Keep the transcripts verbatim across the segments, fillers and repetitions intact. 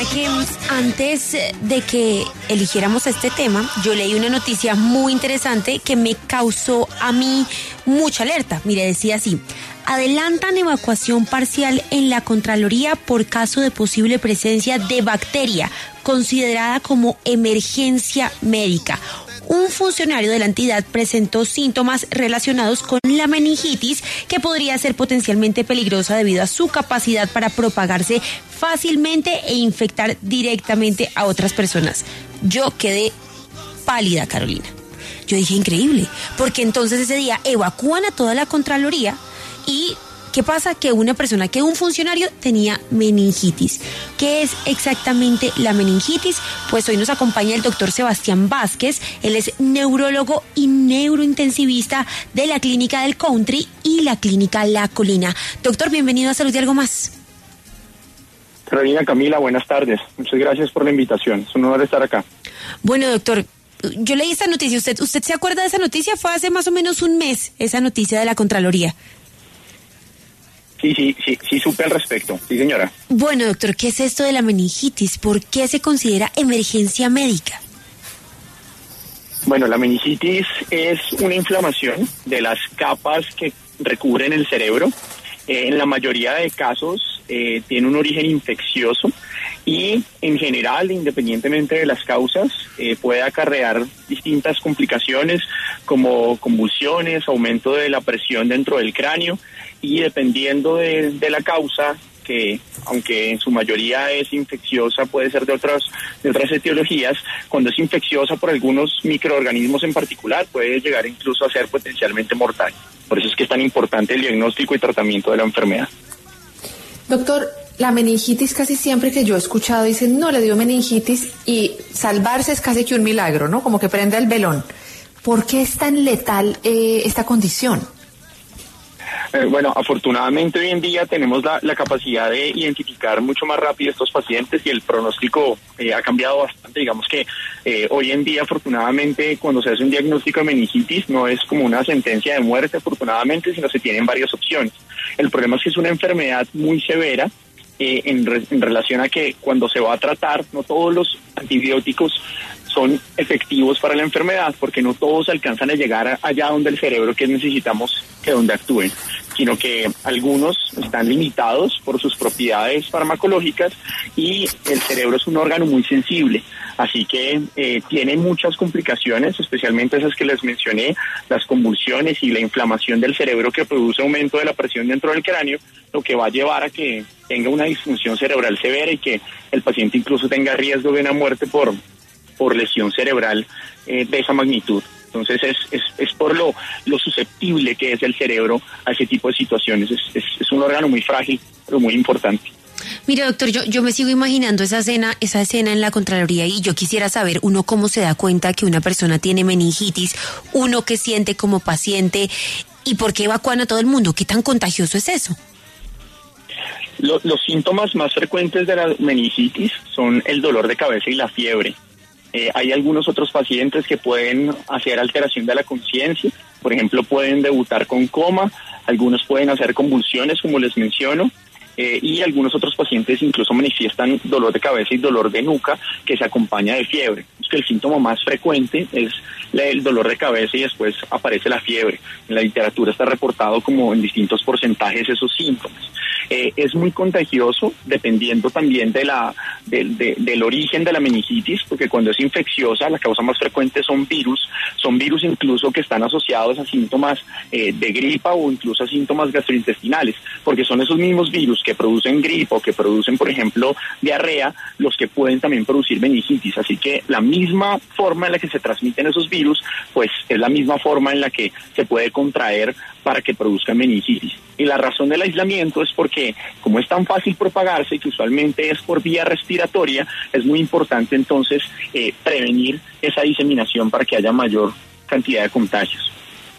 porque antes de que eligiéramos este tema, yo leí una noticia muy interesante que me causó a mí mucha alerta. Mire, decía así: adelantan evacuación parcial en la Contraloría por caso de posible presencia de bacteria considerada como emergencia médica. Un funcionario de la entidad presentó síntomas relacionados con la meningitis, que podría ser potencialmente peligrosa debido a su capacidad para propagarse fácilmente e infectar directamente a otras personas. Yo quedé pálida, Carolina. Yo dije, increíble, porque entonces ese día evacúan a toda la Contraloría y ¿qué pasa? Que una persona, que un funcionario tenía meningitis. ¿Qué es exactamente la meningitis? Pues hoy nos acompaña el doctor Sebastián Vázquez. Él es neurólogo y neurointensivista de la Clínica del Country y la Clínica La Colina. Doctor, bienvenido a Salud y Algo Más. Carolina, Camila, buenas tardes. Muchas gracias por la invitación. Es un honor estar acá. Bueno, doctor, yo leí esta noticia. ¿Usted, usted se acuerda de esa noticia? Fue hace más o menos un mes, esa noticia de la Contraloría. Sí, sí, sí, sí supe al respecto. Sí, señora. Bueno, doctor, ¿qué es esto de la meningitis? ¿Por qué se considera emergencia médica? Bueno, la meningitis es una inflamación de las capas que recubren el cerebro. Eh, en la mayoría de casos eh, tiene un origen infeccioso y en general, independientemente de las causas, eh, puede acarrear distintas complicaciones como convulsiones, aumento de la presión dentro del cráneo, y dependiendo de, de la causa, que aunque en su mayoría es infecciosa, puede ser de otras de otras etiologías. Cuando es infecciosa por algunos microorganismos en particular, puede llegar incluso a ser potencialmente mortal. Por eso es que es tan importante el diagnóstico y tratamiento de la enfermedad. Doctor, la meningitis, casi siempre que yo he escuchado dicen, no, le dio meningitis y salvarse es casi que un milagro, ¿no? Como que prende el velón. ¿Por qué es tan letal eh, esta condición? Eh, bueno, afortunadamente hoy en día tenemos la, la capacidad de identificar mucho más rápido estos pacientes y el pronóstico eh, ha cambiado bastante. Digamos que eh, hoy en día, afortunadamente, cuando se hace un diagnóstico de meningitis, no es como una sentencia de muerte, afortunadamente, sino se tienen varias opciones. El problema es que es una enfermedad muy severa eh, en, re, en relación a que cuando se va a tratar, no todos los antibióticos son efectivos para la enfermedad, porque no todos alcanzan a llegar allá donde el cerebro que necesitamos que donde actúen, sino que algunos están limitados por sus propiedades farmacológicas y el cerebro es un órgano muy sensible, así que eh, tiene muchas complicaciones, especialmente esas que les mencioné, las convulsiones y la inflamación del cerebro que produce aumento de la presión dentro del cráneo, lo que va a llevar a que tenga una disfunción cerebral severa y que el paciente incluso tenga riesgo de una muerte por por lesión cerebral eh, de esa magnitud. Entonces es, es, es por lo, lo susceptible que es el cerebro a ese tipo de situaciones. Es, es, es un órgano muy frágil, pero muy importante. Mire, doctor, yo, yo me sigo imaginando esa escena, esa escena en la Contraloría y yo quisiera saber, uno cómo se da cuenta que una persona tiene meningitis, uno qué siente como paciente y por qué evacúan a todo el mundo. ¿Qué tan contagioso es eso? Lo, los síntomas más frecuentes de la meningitis son el dolor de cabeza y la fiebre. Eh, hay algunos otros pacientes que pueden hacer alteración de la conciencia, por ejemplo, pueden debutar con coma, algunos pueden hacer convulsiones, como les menciono, eh, y algunos otros pacientes incluso manifiestan dolor de cabeza y dolor de nuca que se acompaña de fiebre. Es que el síntoma más frecuente es el dolor de cabeza y después aparece la fiebre. En la literatura está reportado como en distintos porcentajes esos síntomas. Eh, es muy contagioso dependiendo también de la de, de, del origen de la meningitis, porque cuando es infecciosa la causa más frecuente son virus, son virus incluso que están asociados a síntomas eh, de gripa o incluso a síntomas gastrointestinales, porque son esos mismos virus que producen gripa o que producen, por ejemplo, diarrea, los que pueden también producir meningitis. Así que la misma forma en la que se transmiten esos virus, pues es la misma forma en la que se puede contraer para que produzcan meningitis. Y la razón del aislamiento es porque, como es tan fácil propagarse y que usualmente es por vía respiratoria, es muy importante entonces eh, prevenir esa diseminación para que haya mayor cantidad de contagios.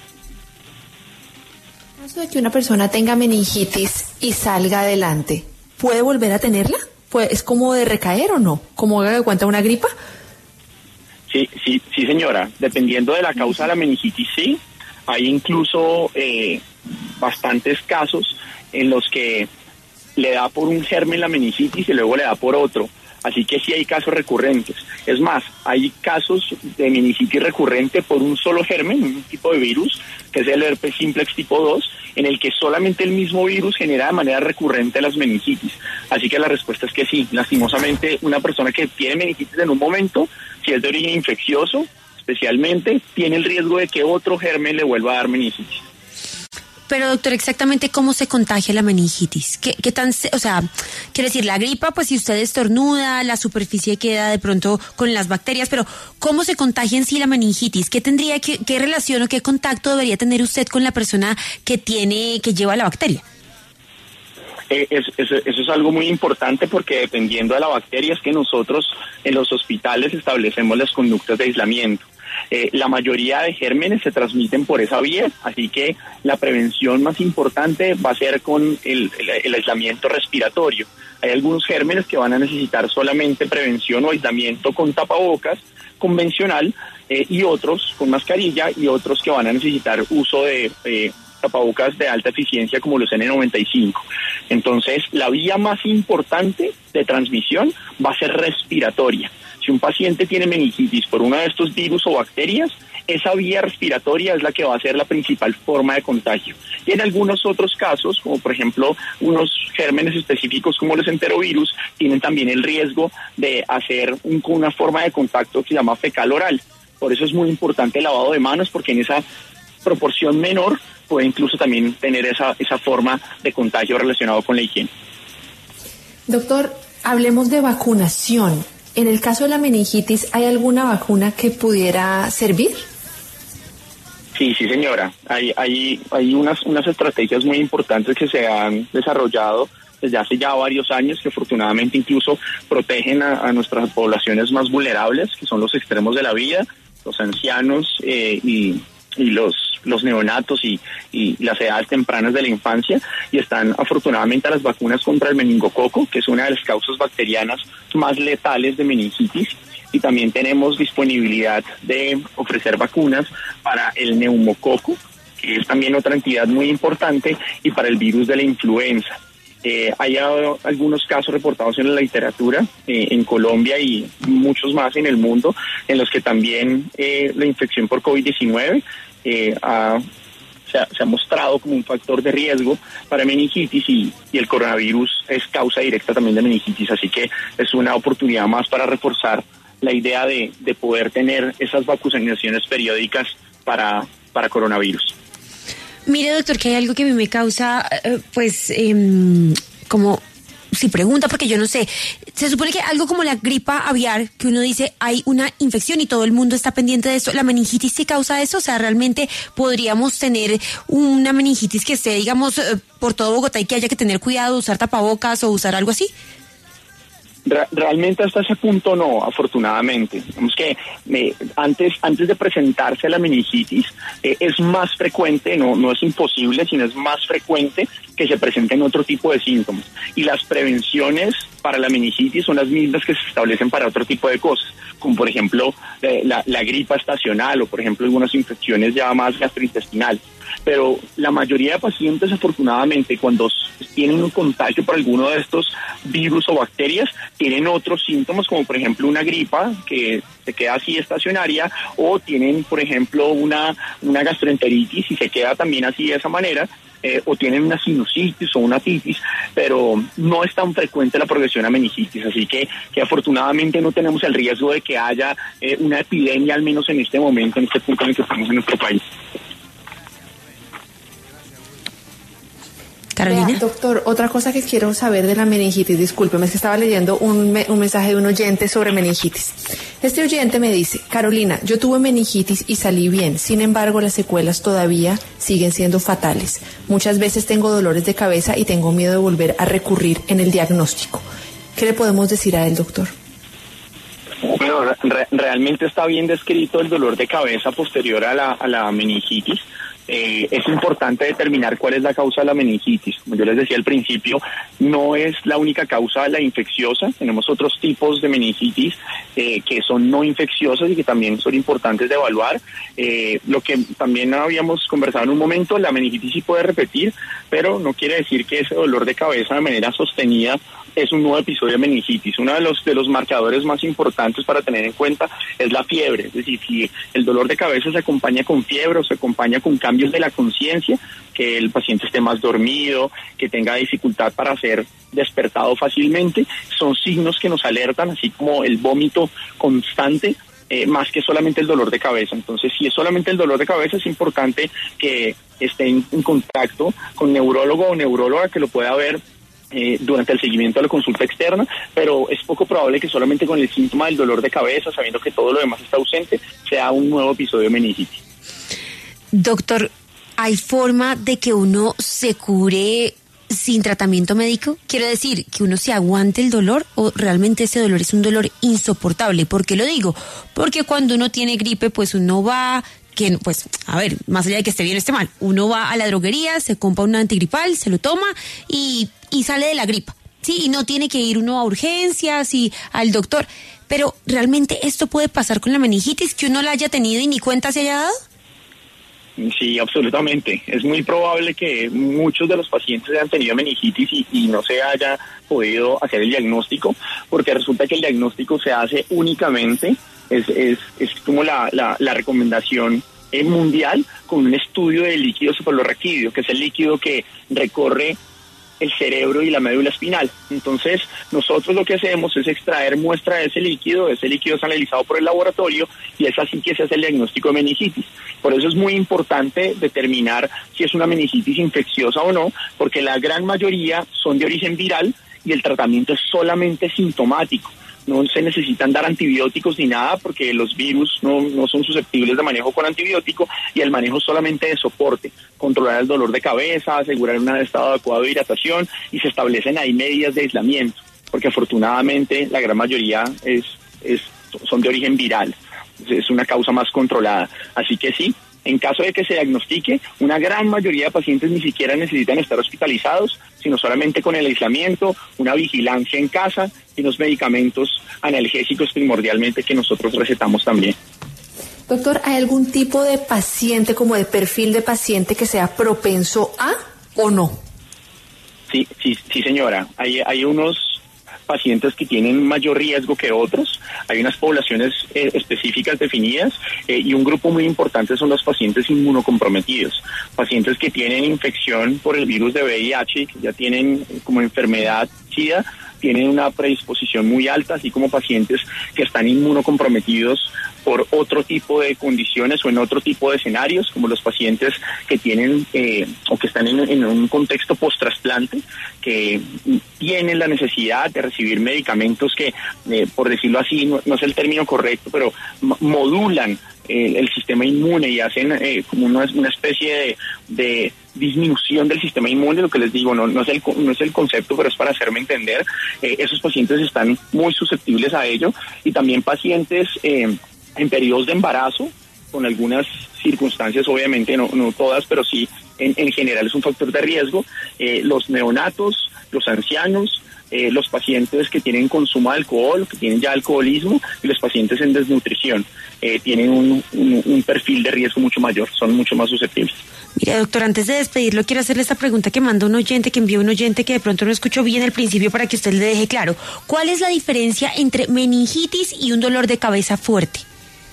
En caso de que una persona tenga meningitis y salga adelante, ¿puede volver a tenerla? ¿Es como de recaer o no? ¿Como haga de cuenta una gripa? Sí, sí, sí, señora. Dependiendo de la causa de la meningitis, sí. Hay incluso eh, bastantes casos en los que le da por un germen la meningitis y luego le da por otro. Así que sí hay casos recurrentes. Es más, hay casos de meningitis recurrente por un solo germen, un tipo de virus, que es el herpes simplex tipo dos, en el que solamente el mismo virus genera de manera recurrente las meningitis. Así que la respuesta es que sí. Lastimosamente, una persona que tiene meningitis en un momento, si es de origen infeccioso, especialmente, tiene el riesgo de que otro germen le vuelva a dar meningitis. Pero, doctor, exactamente cómo se contagia la meningitis. ¿Qué, qué tan, o sea, quiero decir, la gripa, pues si usted estornuda, la superficie queda de pronto con las bacterias, pero ¿cómo se contagia en sí la meningitis? ¿Qué tendría, que, qué relación o qué contacto debería tener usted con la persona que tiene, que lleva la bacteria? Eh, es, es, eso es algo muy importante porque dependiendo de la bacteria es que nosotros en los hospitales establecemos las conductas de aislamiento. Eh, la mayoría de gérmenes se transmiten por esa vía, así que la prevención más importante va a ser con el, el, el aislamiento respiratorio. Hay algunos gérmenes que van a necesitar solamente prevención o aislamiento con tapabocas convencional eh, y otros con mascarilla y otros que van a necesitar uso de eh, tapabocas de alta eficiencia como los N noventa y cinco. Entonces, la vía más importante de transmisión va a ser respiratoria. Si un paciente tiene meningitis por uno de estos virus o bacterias, esa vía respiratoria es la que va a ser la principal forma de contagio. Y en algunos otros casos, como por ejemplo unos gérmenes específicos como los enterovirus, tienen también el riesgo de hacer un, una forma de contacto que se llama fecal oral. Por eso es muy importante el lavado de manos, porque en esa proporción menor puede incluso también tener esa, esa forma de contagio relacionado con la higiene. Doctor, hablemos de vacunación. En el caso de la meningitis, ¿hay alguna vacuna que pudiera servir? Sí, sí, señora. Hay, hay, hay unas, unas estrategias muy importantes que se han desarrollado desde hace ya varios años, que afortunadamente incluso protegen a, a nuestras poblaciones más vulnerables, que son los extremos de la vida, los ancianos eh, y, y los los neonatos y, y las edades tempranas de la infancia, y están afortunadamente las vacunas contra el meningococo, que es una de las causas bacterianas más letales de meningitis, y también tenemos disponibilidad de ofrecer vacunas para el neumococo, que es también otra entidad muy importante, y para el virus de la influenza. Eh, hay algunos casos reportados en la literatura eh, en Colombia y muchos más en el mundo, en los que también eh, la infección por COVID diecinueve Eh, ha, se, ha, se ha mostrado como un factor de riesgo para meningitis, y, y el coronavirus es causa directa también de meningitis, así que es una oportunidad más para reforzar la idea de, de poder tener esas vacunaciones periódicas para, para coronavirus. Mire, doctor, que hay algo que a mí me causa, eh, pues, eh, como... si pregunta, porque yo no sé, se supone que algo como la gripa aviar, que uno dice hay una infección y todo el mundo está pendiente de eso, ¿la meningitis sí causa eso? O sea, ¿realmente podríamos tener una meningitis que esté, digamos, por todo Bogotá y que haya que tener cuidado, usar tapabocas o usar algo así? Realmente hasta ese punto no, afortunadamente. Digamos que eh, antes antes de presentarse la meningitis eh, es más frecuente, no no es imposible, sino es más frecuente que se presenten otro tipo de síntomas. Y las prevenciones para la meningitis son las mismas que se establecen para otro tipo de cosas, como por ejemplo eh, la, la gripa estacional o por ejemplo algunas infecciones ya más gastrointestinales. Pero la mayoría de pacientes, afortunadamente, cuando tienen un contagio por alguno de estos virus o bacterias, tienen otros síntomas, como por ejemplo una gripa que se queda así estacionaria, o tienen, por ejemplo, una, una gastroenteritis y se queda también así de esa manera, eh, o tienen una sinusitis o una titis, pero no es tan frecuente la progresión a meningitis, así que, que afortunadamente no tenemos el riesgo de que haya eh, una epidemia, al menos en este momento, en este punto en el que estamos en nuestro país. Carolina. Vea, doctor, otra cosa que quiero saber de la meningitis, discúlpeme, es que estaba leyendo un, me, un mensaje de un oyente sobre meningitis. Este oyente me dice: Carolina, yo tuve meningitis y salí bien, sin embargo las secuelas todavía siguen siendo fatales. Muchas veces tengo dolores de cabeza y tengo miedo de volver a recurrir en el diagnóstico. ¿Qué le podemos decir a él, doctor? Bueno, re- realmente está bien descrito el dolor de cabeza posterior a la, a la meningitis. Eh, es importante determinar cuál es la causa de la meningitis. Como yo les decía al principio, no es la única causa de la infecciosa. Tenemos otros tipos de meningitis eh, que son no infecciosas y que también son importantes de evaluar. Eh, lo que también habíamos conversado en un momento, la meningitis sí puede repetir, pero no quiere decir que ese dolor de cabeza de manera sostenida es un nuevo episodio de meningitis. Uno de los de los marcadores más importantes para tener en cuenta es la fiebre, es decir, si el dolor de cabeza se acompaña con fiebre o se acompaña con cambios de la conciencia, que el paciente esté más dormido, que tenga dificultad para ser despertado fácilmente, son signos que nos alertan, así como el vómito constante, eh, más que solamente el dolor de cabeza. Entonces, si es solamente el dolor de cabeza, es importante que esté en, en contacto con neurólogo o neuróloga que lo pueda ver Eh, durante el seguimiento de la consulta externa, pero es poco probable que solamente con el síntoma del dolor de cabeza, sabiendo que todo lo demás está ausente, sea un nuevo episodio de meningitis. Doctor, ¿hay forma de que uno se cure sin tratamiento médico? Quiero decir, que uno se aguante el dolor, o realmente ese dolor es un dolor insoportable. ¿Por qué lo digo? Porque cuando uno tiene gripe, pues uno va... que pues, a ver, más allá de que esté bien o esté mal, uno va a la droguería, se compra un antigripal, se lo toma y, y sale de la gripa, ¿sí? Y no tiene que ir uno a urgencias y al doctor. Pero, ¿realmente esto puede pasar con la meningitis, que uno la haya tenido y ni cuenta se haya dado? Sí, absolutamente. Es muy probable que muchos de los pacientes hayan tenido meningitis y, y no se haya podido hacer el diagnóstico, porque resulta que el diagnóstico se hace únicamente, es, es, es como la, la, la recomendación mundial, con un estudio del líquido cefalorraquídeo, que es el líquido que recorre el cerebro y la médula espinal. Entonces, nosotros lo que hacemos es extraer muestra de ese líquido, ese líquido es analizado por el laboratorio y es así que se hace el diagnóstico de meningitis. Por eso es muy importante determinar si es una meningitis infecciosa o no, porque la gran mayoría son de origen viral y el tratamiento es solamente sintomático. No se necesitan dar antibióticos ni nada, porque los virus no, no son susceptibles de manejo con antibiótico, y el manejo solamente de soporte, controlar el dolor de cabeza, asegurar un estado adecuado de hidratación, y se establecen ahí medidas de aislamiento, porque afortunadamente la gran mayoría es, es son de origen viral, es una causa más controlada. Así que sí, en caso de que se diagnostique, una gran mayoría de pacientes ni siquiera necesitan estar hospitalizados, sino solamente con el aislamiento, una vigilancia en casa y los medicamentos analgésicos primordialmente que nosotros recetamos también. Doctor, ¿hay algún tipo de paciente, como de perfil de paciente, que sea propenso a o no? Sí, sí, sí, señora. Hay, hay unos pacientes que tienen mayor riesgo que otros, hay unas poblaciones eh, específicas definidas, eh, y un grupo muy importante son los pacientes inmunocomprometidos, pacientes que tienen infección por el virus de V I H, que ya tienen como enfermedad SIDA, tienen una predisposición muy alta, así como pacientes que están inmunocomprometidos por otro tipo de condiciones o en otro tipo de escenarios, como los pacientes que tienen eh, o que están en, en un contexto post-trasplante, que tienen la necesidad de recibir medicamentos que, eh, por decirlo así, no, no es el término correcto, pero modulan eh, el sistema inmune y hacen eh, como una, una especie de, de disminución del sistema inmune. Lo que les digo, no, no, es, el, no es el concepto, pero es para hacerme entender. Eh, esos pacientes están muy susceptibles a ello, y también pacientes eh, en periodos de embarazo, con algunas circunstancias, obviamente no, no todas, pero sí en, en general es un factor de riesgo. Eh, los neonatos, los ancianos, eh, los pacientes que tienen consumo de alcohol, que tienen ya alcoholismo, y los pacientes en desnutrición eh, tienen un, un, un perfil de riesgo mucho mayor, son mucho más susceptibles. Mira, doctor, antes de despedirlo, quiero hacerle esta pregunta que mandó un oyente, que envió un oyente que de pronto no escuchó bien al principio, para que usted le deje claro. ¿Cuál es la diferencia entre meningitis y un dolor de cabeza fuerte?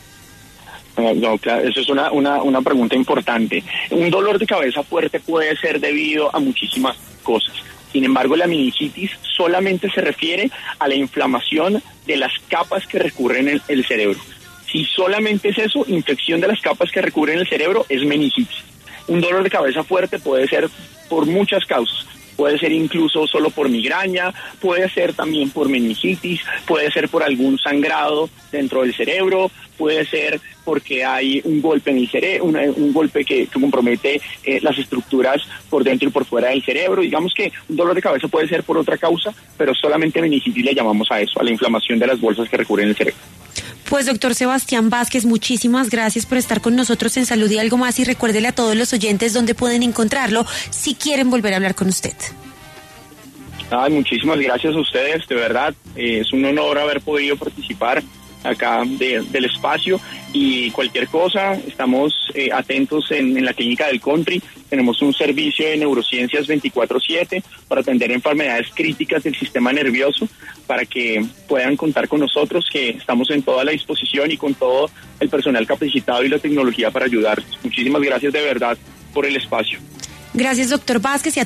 No, no, claro, eso es una, una, una pregunta importante. Un dolor de cabeza fuerte puede ser debido a muchísimas cosas. Sin embargo, la meningitis solamente se refiere a la inflamación de las capas que recubren el, el cerebro. Si solamente es eso, infección de las capas que recubren el cerebro, es meningitis. Un dolor de cabeza fuerte puede ser por muchas causas. Puede ser incluso solo por migraña, puede ser también por meningitis, puede ser por algún sangrado dentro del cerebro, puede ser porque hay un golpe en el cerebro, un, un golpe que, que compromete eh, las estructuras por dentro y por fuera del cerebro. Digamos que un dolor de cabeza puede ser por otra causa, pero solamente meningitis le llamamos a eso, a la inflamación de las bolsas que recubren el cerebro. Pues doctor Sebastián Vázquez, muchísimas gracias por estar con nosotros en Salud y Algo Más, y recuérdele a todos los oyentes dónde pueden encontrarlo si quieren volver a hablar con usted. Ay, muchísimas gracias a ustedes, de verdad, eh, es un honor haber podido participar acá de, del espacio, y cualquier cosa, estamos eh, atentos en, en la clínica del Country. Tenemos un servicio de neurociencias veinticuatro siete para atender enfermedades críticas del sistema nervioso, para que puedan contar con nosotros, que estamos en toda la disposición y con todo el personal capacitado y la tecnología para ayudar. Muchísimas gracias de verdad por el espacio. Gracias, doctor Vázquez. Y a